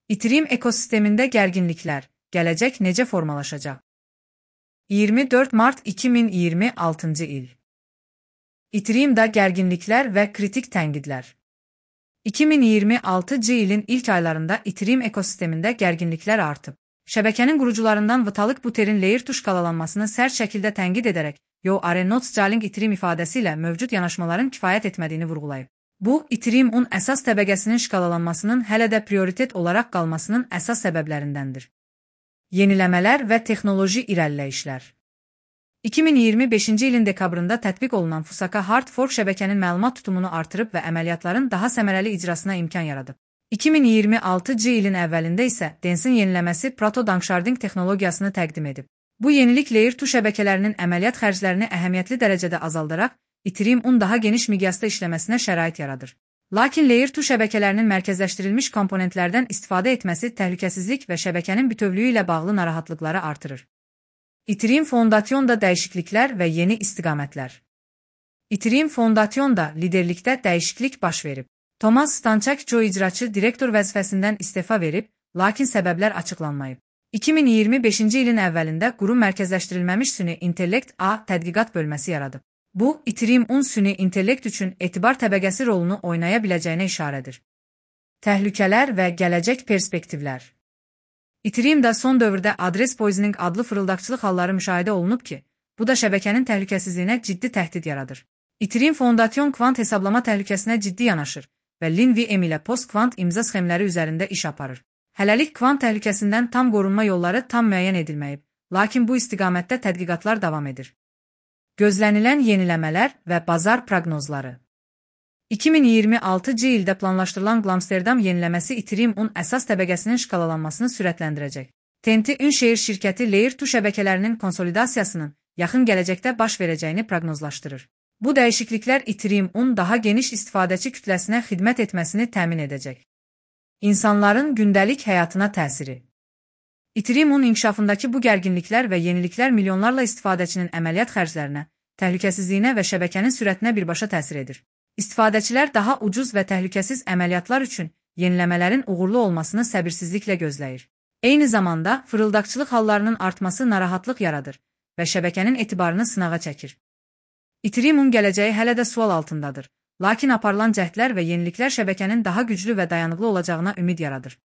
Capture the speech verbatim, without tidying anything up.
Ethereum ekosistemində gərginliklər, gələcək necə formalaşacaq? iyirmi dörd mart iki min iyirmi altıncı il. Ethereumda gərginliklər və kritik tənqidlər. iki min iyirmi altıncı ilin ilk aylarında Ethereum ekosistemində gərginliklər artıb. Şəbəkənin qurucularından Vitalik Buterin Layer iki şkalalanmasını sərt şəkildə tənqid edərək, Yo are not scaling Ethereum ifadəsi ilə mövcud yanaşmaların kifayət etmədiyini vurğulayıb. Bu, Ethereum-un əsas təbəqəsinin şkalalanmasının hələ də prioritet olaraq qalmasının əsas səbəblərindəndir. Yeniləmələr və texnoloji irəliləyişlər. iki min iyirmi beşinci ilin dekabrında tətbiq olunan Fusaka Hard Fork şəbəkənin məlumat tutumunu artırıb və əməliyyatların daha səmərəli icrasına imkan yaradıb. iki min iyirmi altıncı ilin əvvəlində isə Densin yeniləməsi Proto Danksharding texnologiyasını təqdim edib. Bu yenilik Layer iki şəbəkələrinin əməliyyat xərclərini əhəmiyyətli dərəcədə azaldaraq, Ethereum-un daha geniş miqyasda işləməsinə şərait yaradır. Lakin Layer iki şəbəkələrinin mərkəzləşdirilmiş komponentlərdən istifadə etməsi təhlükəsizlik və şəbəkənin bütövlüyü ilə bağlı narahatlıqları artırır. Ethereum Fondation'da dəyişikliklər və yeni istiqamətlər. Ethereum Fondation'da liderlikdə dəyişiklik baş verib. Thomas Stanchak-Co icraçı direktor vəzifəsindən istefa verib, lakin səbəblər açıqlanmayıb. iki min iyirmi beşinci ilin əvvəlində qurum mərkəzləşdirilməmiş süni intellekt A tədqiqat bölməsi yaradıb. Bu, Ethereum-un süni intellekt üçün etibar təbəqəsi rolunu oynaya biləcəyinə işarədir. Təhlükələr və gələcək perspektivlər. Ethereum-da son dövrdə adres poisoning adlı fırıldaqçılıq halları müşahidə olunub ki, bu da şəbəkənin təhlükəsizliyinə ciddi təhdid yaradır. Ethereum Foundation kvant hesablama təhlükəsinə ciddi yanaşır və LinVM ilə post-kvant imza sxemləri üzərində iş aparır. Hələlik kvant təhlükəsindən tam qorunma yolları tam müəyyən edilməyib, lakin bu istiqamətdə tədqiqatlar davam edir. Gözlənilən yeniləmələr və bazar proqnozları. iki min iyirmi altıncı ildə planlaşdırılan Glamsterdam yeniləməsi Ethereum-un əsas təbəqəsinin şkalalanmasını sürətləndirəcək. T N T Ünşehir şirkəti Layer iki şəbəkələrinin konsolidasiyasının yaxın gələcəkdə baş verəcəyini proqnozlaşdırır. Bu dəyişikliklər Ethereum-un daha geniş istifadəçi kütləsinə xidmət etməsini təmin edəcək. İnsanların gündəlik həyatına təsiri. Ethereum-un inkişafındakı bu gərginliklər və yeniliklər milyonlarla istifadəçinin əməliyyat xərclərinə, təhlükəsizliyinə və şəbəkənin sürətinə birbaşa təsir edir. İstifadəçilər daha ucuz və təhlükəsiz əməliyyatlar üçün yeniləmələrin uğurlu olmasını səbirsizliklə gözləyir. Eyni zamanda, fırıldaqçılıq hallarının artması narahatlıq yaradır və şəbəkənin etibarını sınağa çəkir. Ethereum-un gələcəyi hələ də sual altındadır, lakin aparılan cəhdlər və yeniliklər şəbəkənin daha güclü və dayanıqlı olacağına ümid yaradır.